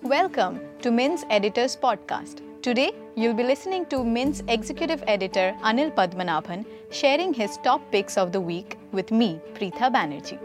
Welcome to Mint's Editors Podcast. Today, you'll be listening to Mint's Executive Editor Anil Padmanabhan sharing his top picks of the week with me, Preetha Banerjee.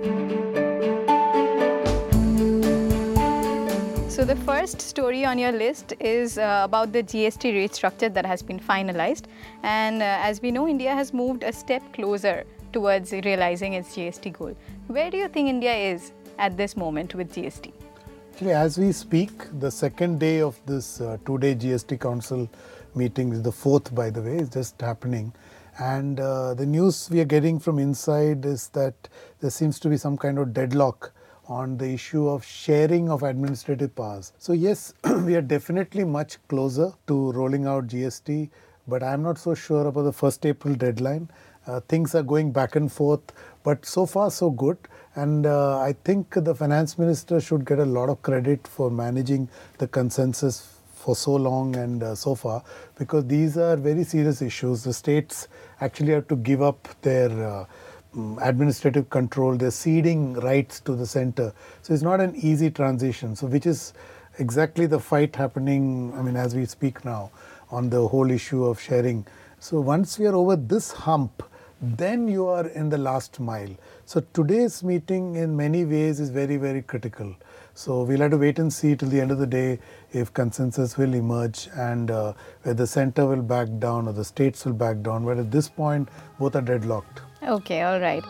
So the first story on your list is about the GST rate structure that has been finalized. And as we know, India has moved a step closer towards realizing its GST goal. Where do you think India is at this moment with GST? Actually, as we speak, the second day of this two-day GST Council meeting, the fourth by the way, is just happening. And the news we are getting from inside is that there seems to be some kind of deadlock on the issue of sharing of administrative powers. So yes, we are definitely much closer to rolling out GST, but I'm not so sure about the 1st April deadline. Things are going back and forth, but so far so good. And I think the finance minister should get a lot of credit for managing the consensus for so long and so far, because these are very serious issues. The states actually have to give up their administrative control, their ceding rights to the center. So it's not an easy transition. So which is exactly the fight happening, as we speak now on the whole issue of sharing. So once we are over this hump, then you are in the last mile. So today's meeting in many ways is very, very critical. So we'll have to wait and see till the end of the day if consensus will emerge and whether the center will back down or the states will back down. But at this point, both are deadlocked. Okay, all right.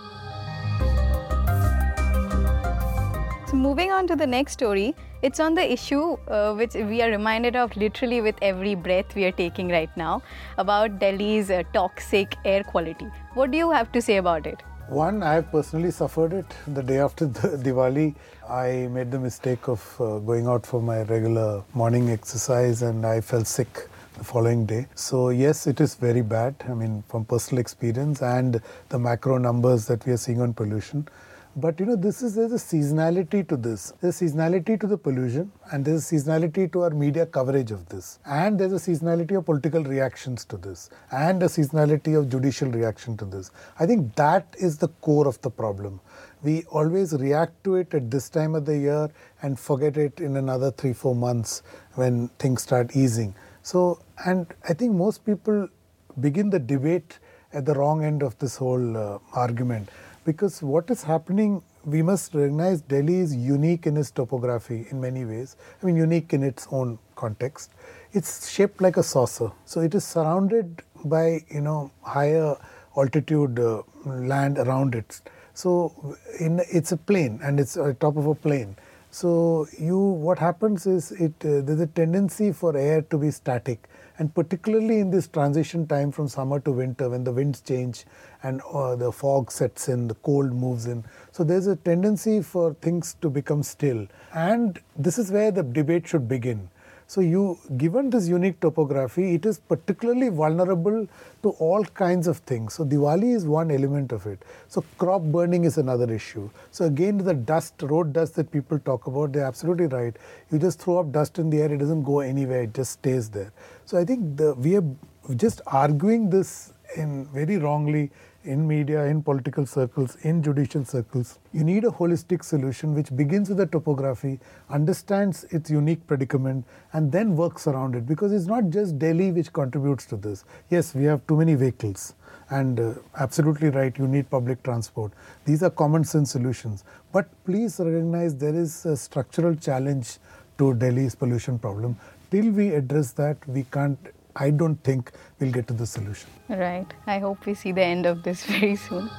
So moving on to the next story, it's on the issue which we are reminded of literally with every breath we are taking right now, about Delhi's toxic air quality. What do you have to say about it? One, I have personally suffered it. The day after Diwali, I made the mistake of going out for my regular morning exercise and I fell sick the following day. So yes, it is very bad, from personal experience and the macro numbers that we are seeing on pollution. But there's a seasonality to this. There's a seasonality to the pollution and there's a seasonality to our media coverage of this. And there's a seasonality of political reactions to this and a seasonality of judicial reaction to this. I think that is the core of the problem. We always react to it at this time of the year and forget it in another 3-4 months when things start easing. So, and I think most people begin the debate at the wrong end of this whole argument. Because what is happening, we must recognize Delhi is unique in its topography in many ways. Unique in its own context. It's shaped like a saucer. So it is surrounded by, higher altitude land around it. So it's a plain and it's on top of a plain. So what happens is there's a tendency for air to be static, and particularly in this transition time from summer to winter when the winds change and the fog sets in, the cold moves in. So there's a tendency for things to become still, and this is where the debate should begin. So given this unique topography, it is particularly vulnerable to all kinds of things. So Diwali is one element of it. So crop burning is another issue. So again, the road dust that people talk about, they're absolutely right. You just throw up dust in the air, it doesn't go anywhere, it just stays there. So I think we are just arguing this very wrongly in media, in political circles, in judicial circles. You need a holistic solution which begins with the topography, understands its unique predicament, and then works around it. Because it's not just Delhi which contributes to this. Yes, we have too many vehicles. And absolutely right, you need public transport. These are common sense solutions. But please recognize there is a structural challenge to Delhi's pollution problem. Till we address that, I don't think we'll get to the solution. Right. I hope we see the end of this very soon.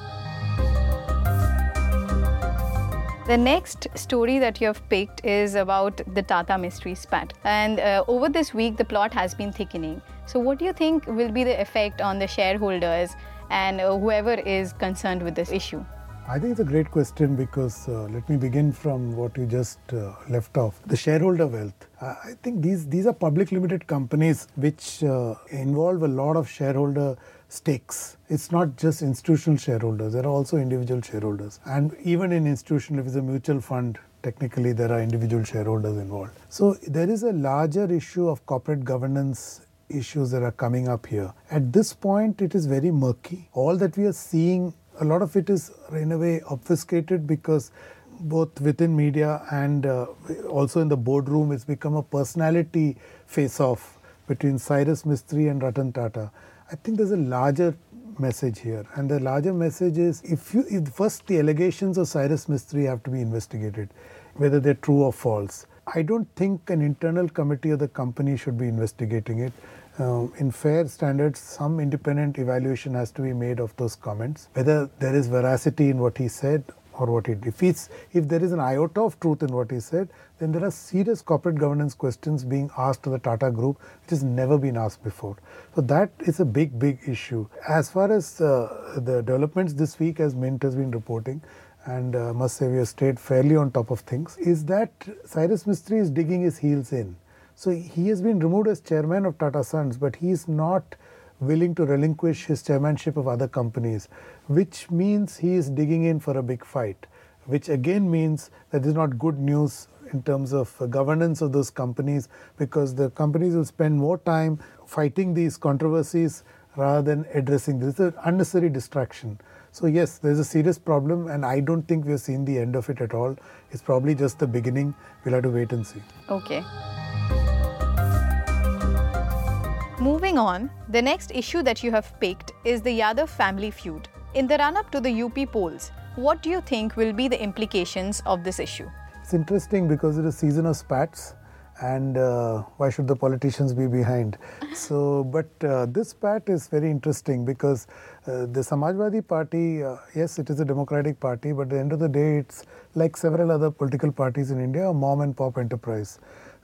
The next story that you have picked is about the Tata Mystery spat. And over this week, the plot has been thickening. So what do you think will be the effect on the shareholders and whoever is concerned with this issue? I think it's a great question because let me begin from what you just left off. The shareholder wealth. I think these are public limited companies which involve a lot of shareholder stakes. It's not just institutional shareholders. There are also individual shareholders. And even in institutional, if it's a mutual fund, technically there are individual shareholders involved. So there is a larger issue of corporate governance issues that are coming up here. At this point, it is very murky. All that we are seeing, a lot of it is in a way obfuscated because both within media and also in the boardroom, it's become a personality face-off between Cyrus Mistry and Ratan Tata. I think there's a larger message here, and the larger message is if first the allegations of Cyrus Mistry have to be investigated, whether they're true or false. I don't think an internal committee of the company should be investigating it. In fair standards, some independent evaluation has to be made of those comments, whether there is veracity in what he said or what he did. If there is an iota of truth in what he said, then there are serious corporate governance questions being asked to the Tata Group, which has never been asked before. So that is a big, big issue. As far as the developments this week, as Mint has been reporting, and must say we have stayed fairly on top of things, is that Cyrus Mistry is digging his heels in. So he has been removed as chairman of Tata Sons, but he is not willing to relinquish his chairmanship of other companies, which means he is digging in for a big fight, which again means that is not good news in terms of governance of those companies, because the companies will spend more time fighting these controversies rather than addressing this. It's an unnecessary distraction. So yes, there's a serious problem, and I don't think we've seen the end of it at all. It's probably just the beginning. We'll have to wait and see. Okay. Moving on, the next issue that you have picked is the Yadav family feud. In the run-up to the UP polls, what do you think will be the implications of this issue? It's interesting because it's a season of spats, and why should the politicians be behind? But this spat is very interesting because the Samajwadi Party, yes, it is a democratic party, but at the end of the day, it's like several other political parties in India, a mom and pop enterprise.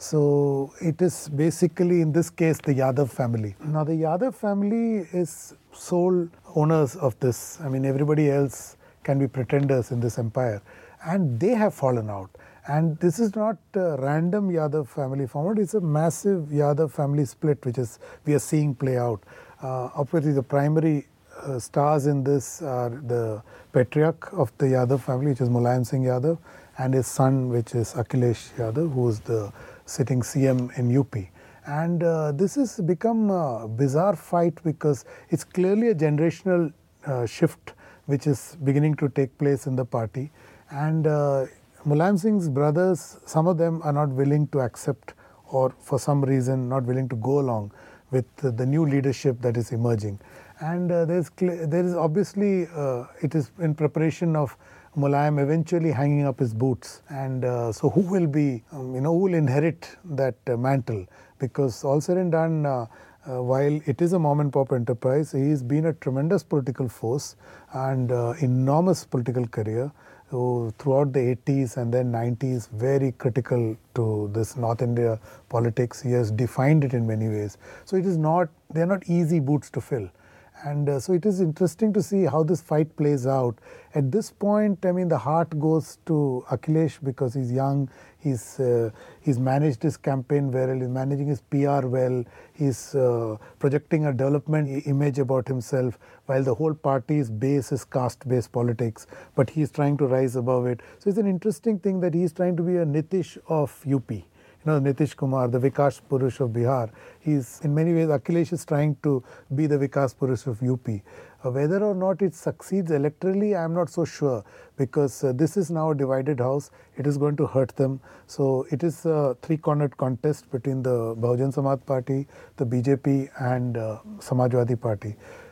So it is basically, in this case, the Yadav family. Now, the Yadav family is sole owners of this. I mean, everybody else can be pretenders in this empire. And they have fallen out. And this is not a random Yadav family format. It's a massive Yadav family split, which is we are seeing play out. Obviously, the primary stars in this are the patriarch of the Yadav family, which is Mulayam Singh Yadav, and his son, which is Akhilesh Yadav, who is the sitting CM in UP. And this has become a bizarre fight because it's clearly a generational shift which is beginning to take place in the party. And Mulayam Singh's brothers, some of them are not willing to accept, or for some reason not willing to go along with the new leadership that is emerging. And there is obviously, it is in preparation of Mulayam eventually hanging up his boots. And so who will be, who will inherit that mantle? Because all said and done, while it is a mom and pop enterprise, he's been a tremendous political force and enormous political career. So throughout the 80s and then 90s, very critical to this North India politics. He has defined it in many ways. So it is not, they are not easy boots to fill. And so it is interesting to see how this fight plays out. At this point, I mean, the heart goes to Akhilesh because he's young. He's managed his campaign well. He's managing his PR well. He's projecting a development image about himself, while the whole party's base is caste-based politics. But he's trying to rise above it. So it's an interesting thing that he's trying to be a Nitish of UP. Nitish Kumar, the Vikas Purush of Bihar. He's, in many ways, Akhilesh is trying to be the Vikas Purush of UP. Whether or not it succeeds electorally, I'm not so sure, because this is now a divided house. It is going to hurt them. So it is a three-cornered contest between the Bahujan Samaj Party, the BJP and Samajwadi Party.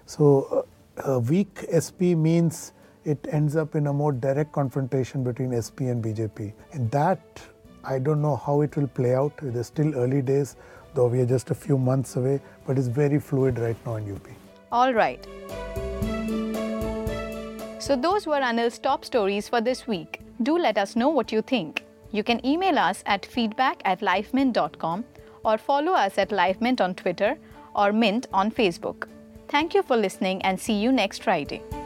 So a weak SP means it ends up in a more direct confrontation between SP and BJP. And that, I don't know how it will play out. It is still early days, though we are just a few months away, but it's very fluid right now in UP. All right. So those were Anil's top stories for this week. Do let us know what you think. You can email us at feedback@lifemint.com or follow us at LifeMint on Twitter or Mint on Facebook. Thank you for listening and see you next Friday.